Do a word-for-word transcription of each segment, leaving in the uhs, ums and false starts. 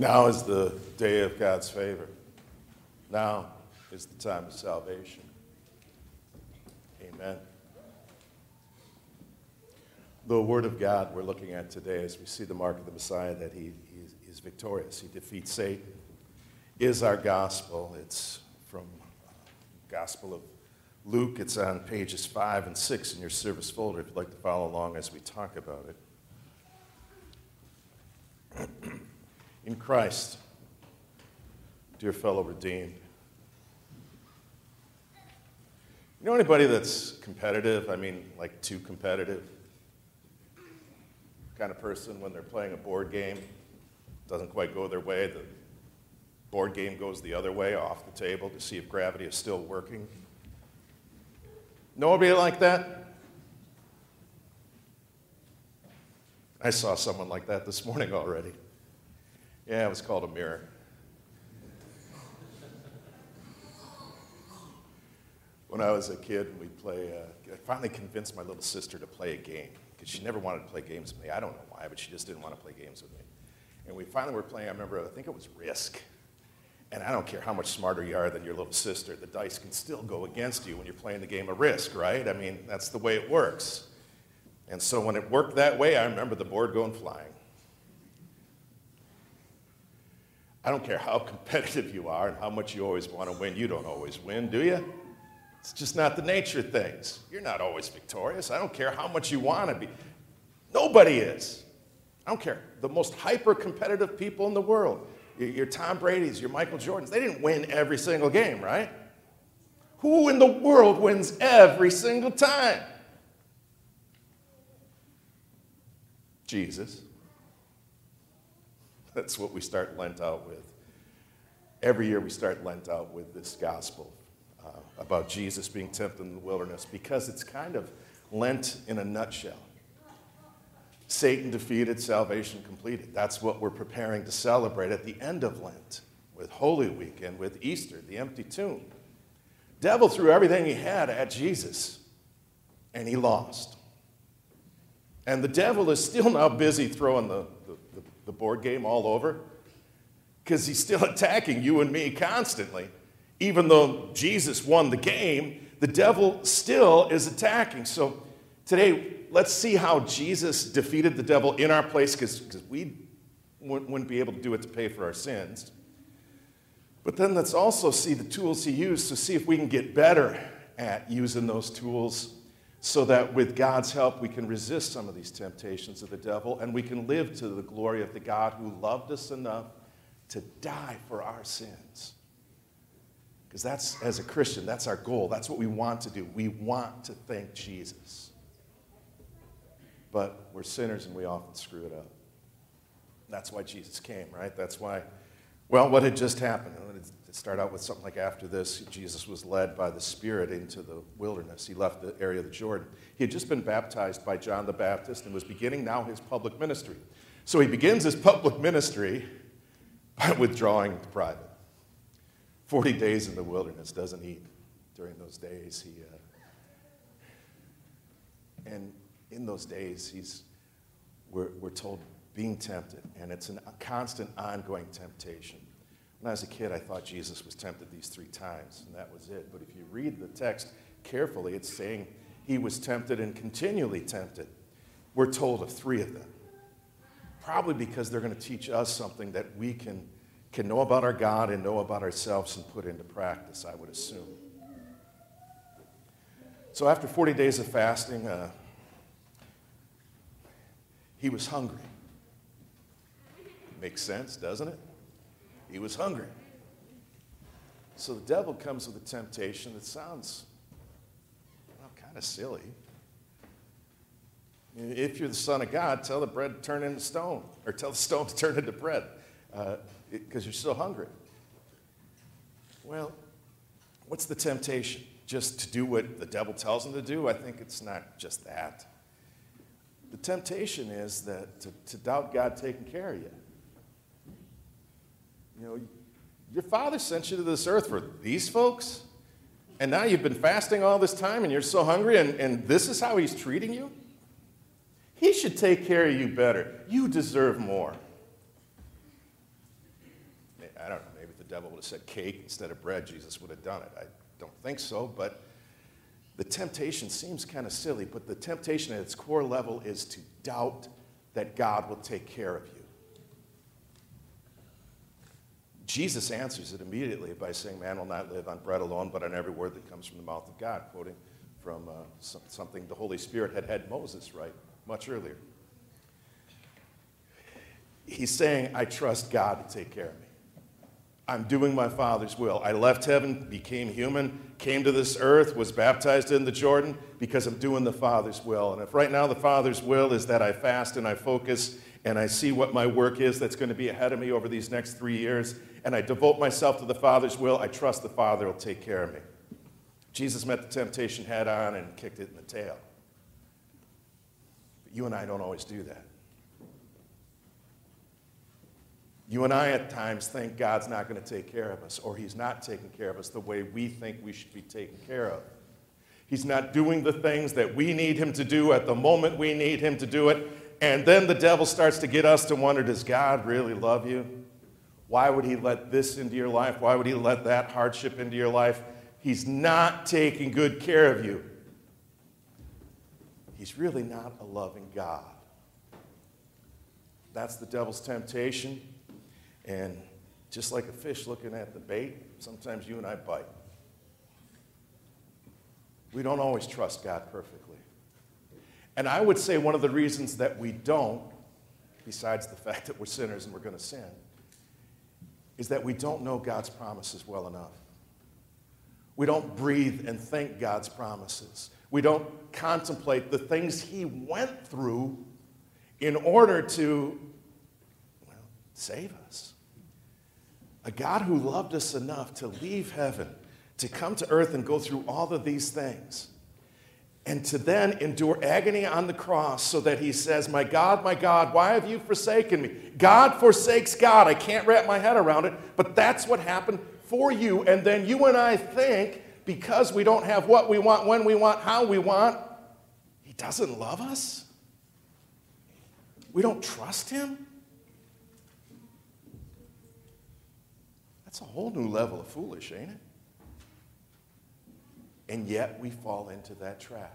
Now is the day of God's favor. Now is the time of salvation. Amen. The Word of God we're looking at today, as we see the mark of the Messiah, that he, he is victorious. He defeats Satan, is our gospel. It's from Gospel of Luke. It's on pages five and six in your service folder if you'd like to follow along as we talk about it. In Christ, dear fellow redeemed. You know anybody that's competitive? I mean, like too competitive? Kind of person when they're playing a board game, doesn't quite go their way, the board game goes the other way off the table to see if gravity is still working. Nobody like that? I saw someone like that this morning already. Yeah, it was called a mirror. When I was a kid, we'd play, uh, I finally convinced my little sister to play a game, because she never wanted to play games with me. I don't know why, but she just didn't want to play games with me. And we finally were playing, I remember, I think it was Risk. And I don't care how much smarter you are than your little sister, the dice can still go against you when you're playing the game of Risk, right? I mean, that's the way it works. And so when it worked that way, I remember the board going flying. I don't care how competitive you are and how much you always want to win. You don't always win, do you? It's just not the nature of things. You're not always victorious. I don't care how much you want to be. Nobody is. I don't care. The most hyper-competitive people in the world, your Tom Brady's, your Michael Jordans, they didn't win every single game, right? Who in the world wins every single time? Jesus. That's what we start Lent out with. Every year we start Lent out with this gospel uh, about Jesus being tempted in the wilderness, because it's kind of Lent in a nutshell. Satan defeated, salvation completed. That's what we're preparing to celebrate at the end of Lent with Holy Week and with Easter, the empty tomb. Devil threw everything he had at Jesus, and he lost. And the devil is still now busy throwing the, the, the, the board game all over, because he's still attacking you and me constantly. Even though Jesus won the game, the devil still is attacking. So today, let's see how Jesus defeated the devil in our place, because we wouldn't be able to do it to pay for our sins. But then let's also see the tools he used to see if we can get better at using those tools, so that with God's help we can resist some of these temptations of the devil, and we can live to the glory of the God who loved us enough to die for our sins. Because that's, as a Christian, that's our goal. That's what we want to do. We want to thank Jesus. But we're sinners and we often screw it up. That's why Jesus came, right? That's why, well, what had just happened? It started out with something like, after this, Jesus was led by the Spirit into the wilderness. He left the area of the Jordan. He had just been baptized by John the Baptist and was beginning now his public ministry. So he begins his public ministry by withdrawing to private. Forty days in the wilderness, doesn't eat during those days. He, uh, and in those days, he's, we're, we're told, being tempted, and it's a constant, ongoing temptation. When I was a kid, I thought Jesus was tempted these three times, and that was it. But if you read the text carefully, it's saying he was tempted and continually tempted. We're told of three of them, probably because they're going to teach us something that we can, can know about our God and know about ourselves and put into practice, I would assume. So after forty days of fasting, uh, he was hungry. Makes sense, doesn't it? He was hungry. So the devil comes with a temptation that sounds, well, kind of silly. If you're the Son of God, tell the bread to turn into stone, or tell the stone to turn into bread, because uh, you're so hungry. Well, what's the temptation? Just to do what the devil tells him to do? I think it's not just that. The temptation is that to, to doubt God taking care of you. You know, your father sent you to this earth for these folks, and now you've been fasting all this time and you're so hungry, and, and this is how he's treating you? He should take care of you better. You deserve more. I don't know, maybe if the devil would have said cake instead of bread, Jesus would have done it. I don't think so, but the temptation seems kind of silly, but the temptation at its core level is to doubt that God will take care of you. Jesus answers it immediately by saying, man will not live on bread alone, but on every word that comes from the mouth of God, quoting from uh, some, something the Holy Spirit had had Moses write much earlier. He's saying, I trust God to take care of me. I'm doing my Father's will. I left heaven, became human, came to this earth, was baptized in the Jordan because I'm doing the Father's will. And if right now the Father's will is that I fast and I focus and I see what my work is that's going to be ahead of me over these next three years, and I devote myself to the Father's will, I trust the Father will take care of me. Jesus met the temptation head on and kicked it in the tail. But you and I don't always do that. You and I at times think God's not going to take care of us, or he's not taking care of us the way we think we should be taken care of. He's not doing the things that we need him to do at the moment we need him to do it. And then the devil starts to get us to wonder, does God really love you? Why would he let this into your life? Why would he let that hardship into your life? He's not taking good care of you. He's really not a loving God. That's the devil's temptation. And just like a fish looking at the bait, sometimes you and I bite. We don't always trust God perfectly. And I would say one of the reasons that we don't, besides the fact that we're sinners and we're going to sin, is that we don't know God's promises well enough. We don't breathe and think God's promises. We don't contemplate the things he went through in order to, well, save us. A God who loved us enough to leave heaven, to come to earth and go through all of these things, and to then endure agony on the cross so that he says, my God, my God, why have you forsaken me? God forsakes God. I can't wrap my head around it, but that's what happened for you. And then you and I think, because we don't have what we want, when we want, how we want, he doesn't love us? We don't trust him? That's a whole new level of foolish, ain't it? And yet we fall into that trap.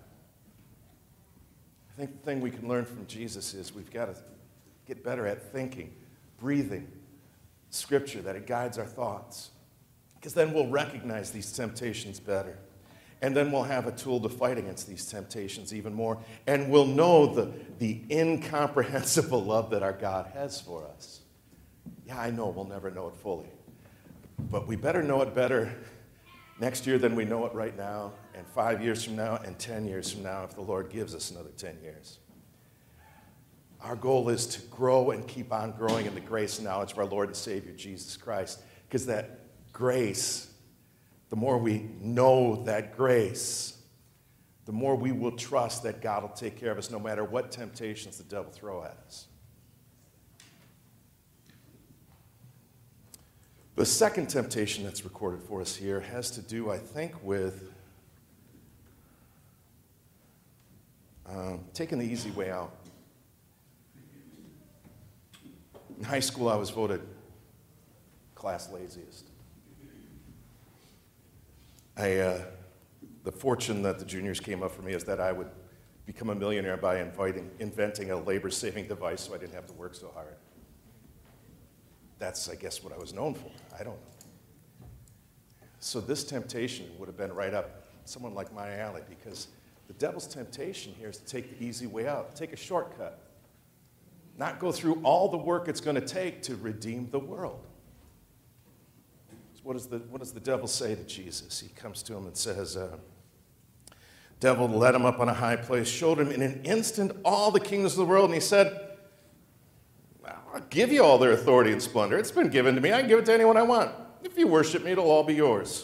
I think the thing we can learn from Jesus is we've got to get better at thinking, breathing Scripture, that it guides our thoughts. Because then we'll recognize these temptations better. And then we'll have a tool to fight against these temptations even more. And we'll know the, the incomprehensible love that our God has for us. Yeah, I know we'll never know it fully. But we better know it better next year than we know it right now, and five years from now, and ten years from now, if the Lord gives us another ten years. Our goal is to grow and keep on growing in the grace and knowledge of our Lord and Savior, Jesus Christ. Because that grace, the more we know that grace, the more we will trust that God will take care of us no matter what temptations the devil throw at us. The second temptation that's recorded for us here has to do, I think, with um, taking the easy way out. In high school, I was voted class laziest. I, uh, the fortune that the juniors came up for me is that I would become a millionaire by inviting, inventing a labor-saving device so I didn't have to work so hard. That's, I guess, what I was known for. I don't know. So this temptation would have been right up someone like my alley, because the devil's temptation here is to take the easy way out, take a shortcut, not go through all the work it's going to take to redeem the world. So what, is the, what does the devil say to Jesus? He comes to him and says, uh, devil led him up on a high place, showed him in an instant all the kingdoms of the world, and he said, I'll give you all their authority and splendor. It's been given to me. I can give it to anyone I want. If you worship me, it'll all be yours.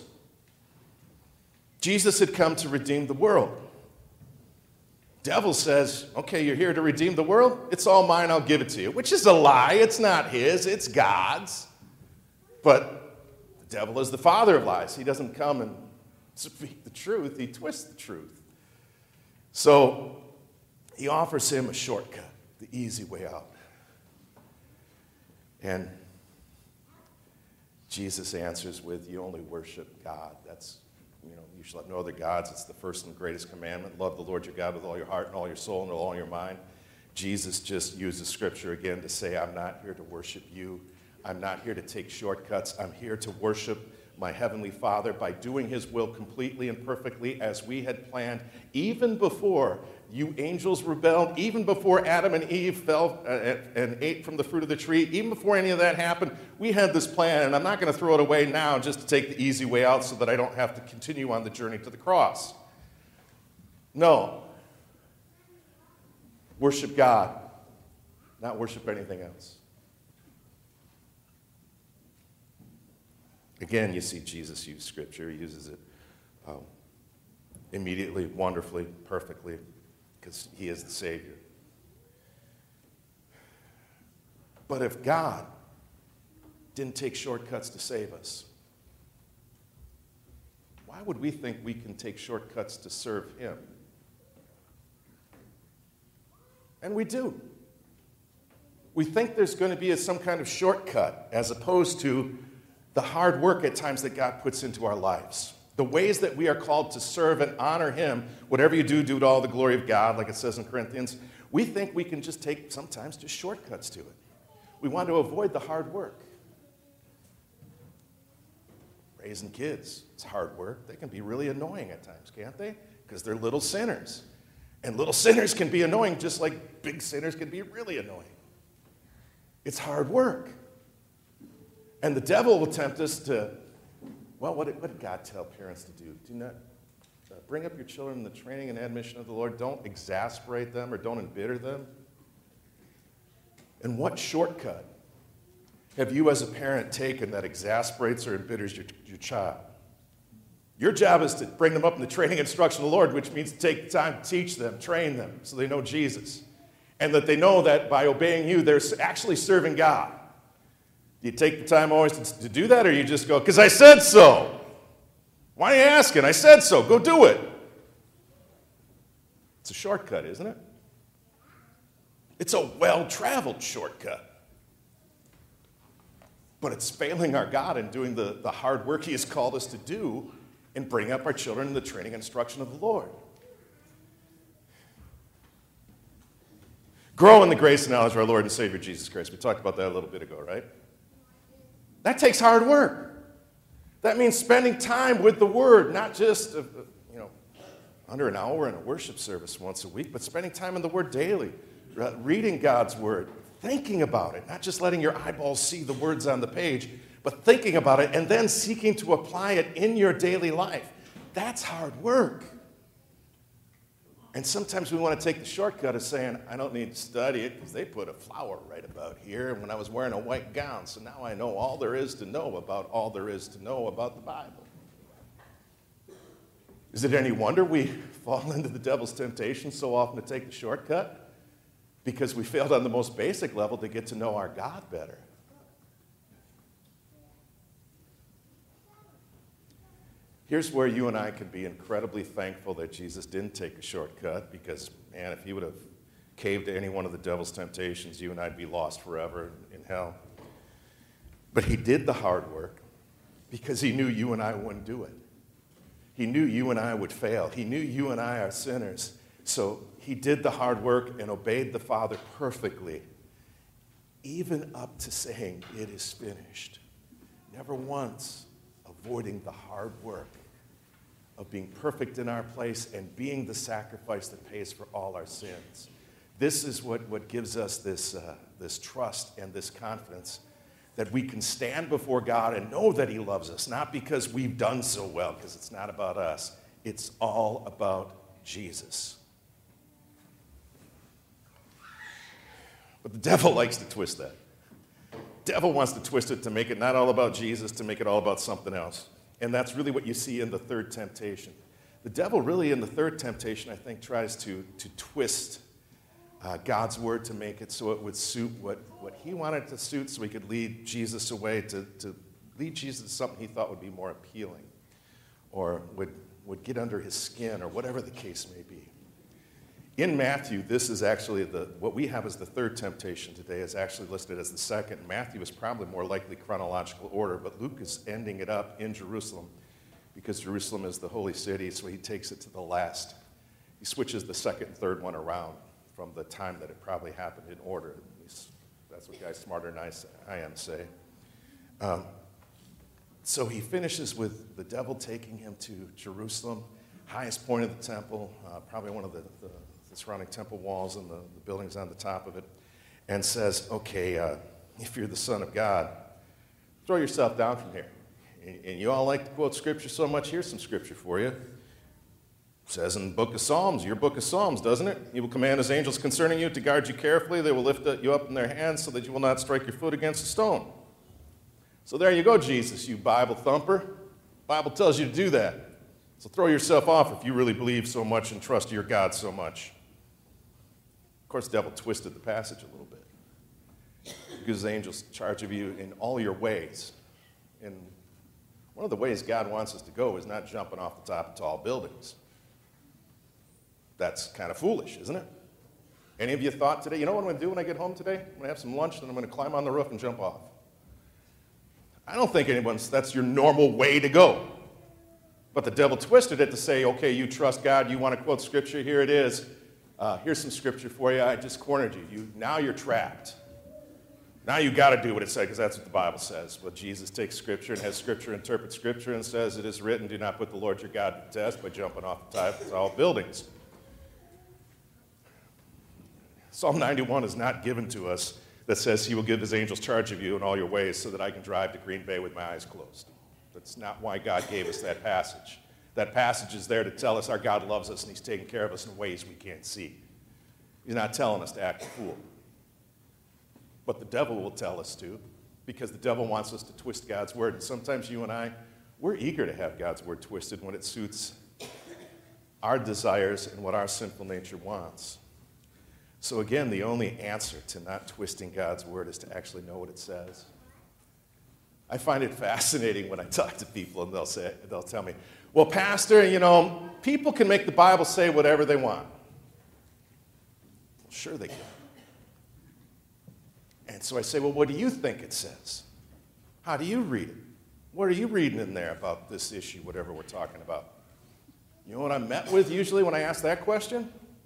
Jesus had come to redeem the world. Devil says, okay, you're here to redeem the world? It's all mine. I'll give it to you, which is a lie. It's not his. It's God's. But the devil is the father of lies. He doesn't come and speak the truth. He twists the truth. So he offers him a shortcut, the easy way out. And Jesus answers with, you only worship God. That's, you know, you shall have no other gods. It's the first and greatest commandment. Love the Lord your God with all your heart and all your soul and with all your mind. Jesus just uses scripture again to say, I'm not here to worship you. I'm not here to take shortcuts. I'm here to worship my heavenly Father by doing his will completely and perfectly as we had planned, even before you angels rebelled, even before Adam and Eve fell uh, and ate from the fruit of the tree, even before any of that happened, we had this plan, and I'm not going to throw it away now just to take the easy way out so that I don't have to continue on the journey to the cross. No. Worship God, not worship anything else. Again, you see Jesus use scripture. He uses it um, immediately, wonderfully, perfectly, because he is the Savior. But if God didn't take shortcuts to save us, why would we think we can take shortcuts to serve him? And we do. We think there's going to be a, some kind of shortcut as opposed to the hard work at times that God puts into our lives. The ways that we are called to serve and honor him, whatever you do, do to all the glory of God, like it says in Corinthians. We think we can just take sometimes just shortcuts to it. We want to avoid the hard work. Raising kids, it's hard work. They can be really annoying at times, can't they? Because they're little sinners. And little sinners can be annoying just like big sinners can be really annoying. It's hard work. And the devil will tempt us to, well, what did, what did God tell parents to do? Do not uh, bring up your children in the training and admonition of the Lord. Don't exasperate them or don't embitter them. And what shortcut have you as a parent taken that exasperates or embitters your, your child? Your job is to bring them up in the training and instruction of the Lord, which means to take the time to teach them, train them, so they know Jesus. And that they know that by obeying you, they're actually serving God. Do you take the time always to, to do that, or you just go, because I said so? Why are you asking? I said so. Go do it. It's a shortcut, isn't it? It's a well-traveled shortcut. But it's failing our God in doing the, the hard work he has called us to do and bring up our children in the training and instruction of the Lord. Grow in the grace and knowledge of our Lord and Savior Jesus Christ. We talked about that a little bit ago, right? That takes hard work. That means spending time with the Word, not just, uh, you know, under an hour in a worship service once a week, but spending time in the Word daily, uh, reading God's Word, thinking about it, not just letting your eyeballs see the words on the page, but thinking about it and then seeking to apply it in your daily life. That's hard work. And sometimes we want to take the shortcut of saying, I don't need to study it because they put a flower right about here when I was wearing a white gown, so now I know all there is to know about all there is to know about the Bible. Is it any wonder we fall into the devil's temptation so often to take the shortcut? Because we failed on the most basic level to get to know our God better. Here's where you and I can be incredibly thankful that Jesus didn't take a shortcut, because, man, if he would have caved to any one of the devil's temptations, you and I'd be lost forever in hell. But he did the hard work because he knew you and I wouldn't do it. He knew you and I would fail. He knew you and I are sinners. So he did the hard work and obeyed the Father perfectly, even up to saying, it is finished. Never once avoiding the hard work of being perfect in our place and being the sacrifice that pays for all our sins. This is what, what gives us this, uh, this trust and this confidence that we can stand before God and know that he loves us, not because we've done so well, because it's not about us. It's all about Jesus. But the devil likes to twist that. The devil wants to twist it to make it not all about Jesus, to make it all about something else. And that's really what you see in the third temptation. The devil really in the third temptation, I think, tries to, to twist uh, God's word to make it so it would suit what, what he wanted to suit, so he could lead Jesus away, to, to lead Jesus to something he thought would be more appealing or would, would get under his skin or whatever the case may be. In Matthew, this is actually the, what we have as the third temptation today is actually listed as the second. Matthew is probably more likely chronological order, but Luke is ending it up in Jerusalem because Jerusalem is the holy city, so he takes it to the last. He switches the second and third one around from the time that it probably happened in order. At least that's what guys smarter than I, say, I am say. Um, so he finishes with the devil taking him to Jerusalem, highest point of the temple, uh, probably one of the, the, the surrounding temple walls and the, the buildings on the top of it, and says, okay, uh, if you're the Son of God, throw yourself down from here. And, and you all like to quote Scripture so much, here's some Scripture for you. It says in the book of Psalms, your book of Psalms, doesn't it? He will command his angels concerning you to guard you carefully. They will lift you up in their hands so that you will not strike your foot against a stone. So there you go, Jesus, you Bible thumper. The Bible tells you to do that. So throw yourself off if you really believe so much and trust your God so much. Of course, the devil twisted the passage a little bit. He gives the angels charge of you in all your ways. And one of the ways God wants us to go is not jumping off the top of tall buildings. That's kind of foolish, isn't it? Any of you thought today, you know what I'm going to do when I get home today? I'm going to have some lunch, then I'm going to climb on the roof and jump off. I don't think anyone's, that's your normal way to go. But the devil twisted it to say, okay, you trust God, you want to quote Scripture, here it is. Uh, here's some Scripture for you. I just cornered you. you now you're trapped. Now you got to do what it said, because that's what the Bible says. Well, Jesus takes Scripture and has Scripture interpret Scripture and says, it is written, do not put the Lord your God to test by jumping off the top of tall buildings. Psalm ninety-one is not given to us that says he will give his angels charge of you in all your ways so that I can drive to Green Bay with my eyes closed. That's not why God gave us that passage. That passage is there to tell us our God loves us and he's taking care of us in ways we can't see. He's not telling us to act a fool. But the devil will tell us to, because the devil wants us to twist God's word. And sometimes you and I, we're eager to have God's word twisted when it suits our desires and what our sinful nature wants. So again, the only answer to not twisting God's word is to actually know what it says. I find it fascinating when I talk to people and they'll say, they'll tell me, well, Pastor, you know, people can make the Bible say whatever they want. Well, sure they can. And so I say, well, what do you think it says? How do you read it? What are you reading in there about this issue, whatever we're talking about? You know what I'm met with usually when I ask that question?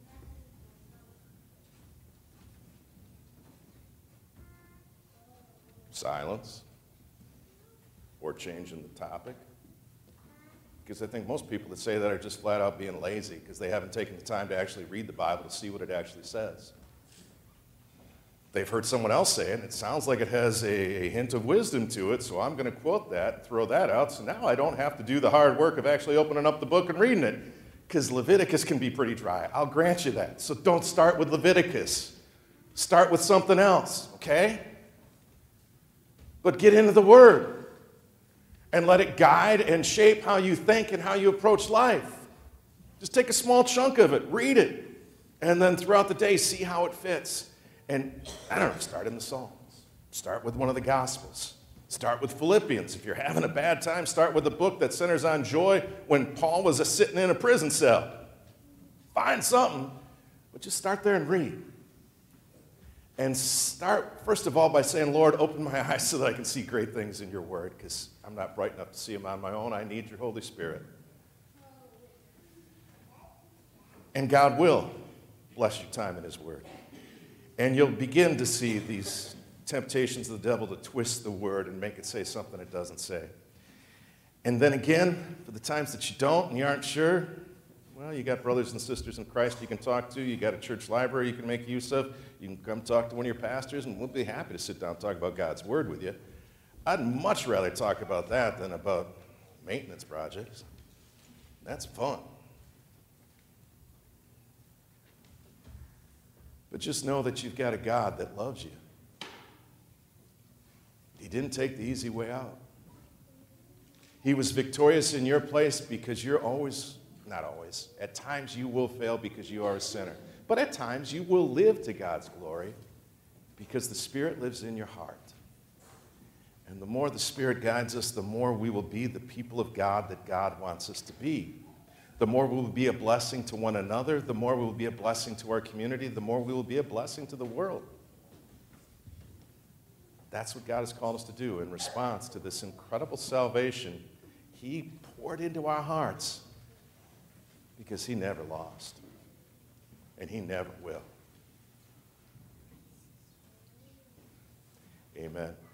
Silence, or changing the topic. Because I think most people that say that are just flat out being lazy because they haven't taken the time to actually read the Bible to see what it actually says. They've heard someone else say it, and it sounds like it has a, a hint of wisdom to it, so I'm going to quote that, throw that out, so now I don't have to do the hard work of actually opening up the book and reading it, because Leviticus can be pretty dry. I'll grant you that. So don't start with Leviticus. Start with something else, okay? But get into the Word and let it guide and shape how you think and how you approach life. Just take a small chunk of it, read it, and then throughout the day, see how it fits. And, I don't know, start in the Psalms. Start with one of the Gospels. Start with Philippians. If you're having a bad time, start with a book that centers on joy when Paul was a sitting in a prison cell. Find something, but just start there and read. And start, first of all, by saying, Lord, open my eyes so that I can see great things in your word, because I'm not bright enough to see them on my own. I need your Holy Spirit. And God will bless your time in his word. And you'll begin to see these temptations of the devil to twist the word and make it say something it doesn't say. And then again, for the times that you don't and you aren't sure, well, you got brothers and sisters in Christ you can talk to. You got a church library you can make use of. You can come talk to one of your pastors, and we'll be happy to sit down and talk about God's word with you. I'd much rather talk about that than about maintenance projects. That's fun. But just know that you've got a God that loves you. He didn't take the easy way out. He was victorious in your place because you're always, not always, at times you will fail because you are a sinner. But at times you will live to God's glory because the Spirit lives in your heart. And the more the Spirit guides us, the more we will be the people of God that God wants us to be. the more we will be a blessing to one another, the more we will be a blessing to our community, the more we will be a blessing to the world. That's what God has called us to do in response to this incredible salvation He poured into our hearts, because He never lost, and He never will. Amen.